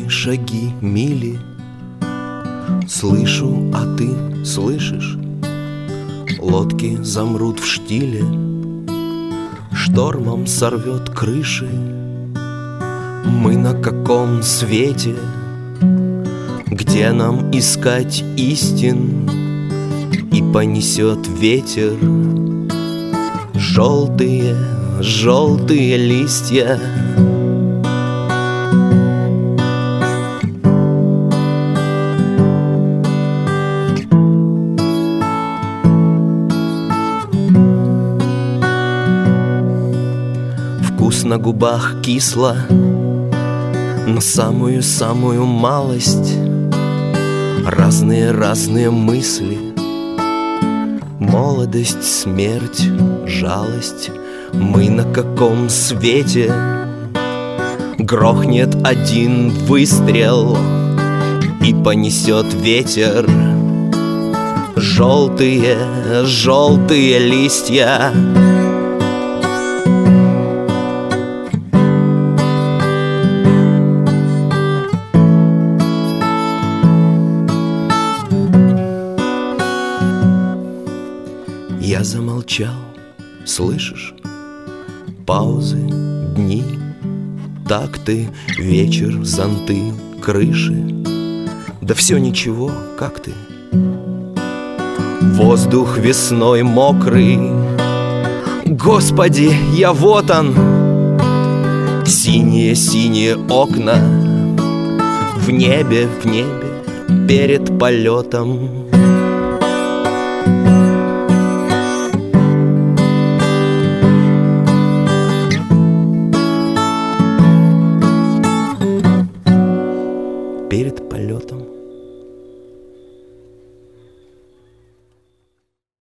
Шаги, шаги, мили. Слышу, а ты слышишь? Лодки замрут в штиле, штормом сорвет крыши. Мы на каком свете? Где нам искать истин? И понесет ветер желтые, желтые листья. Вкус на губах кисло, но самую-самую малость. Разные мысли. Молодость, смерть, жалость. Мы на каком свете? Грохнет один выстрел, и понесет ветер желтые, желтые листья. Я замолчал, слышишь? Паузы, дни, такты, вечер, зонты, крыши. Да все ничего, как ты? Воздух весной мокрый. Господи, я вот он! Синие-синие окна в небе, перед полетом. Перед полетом.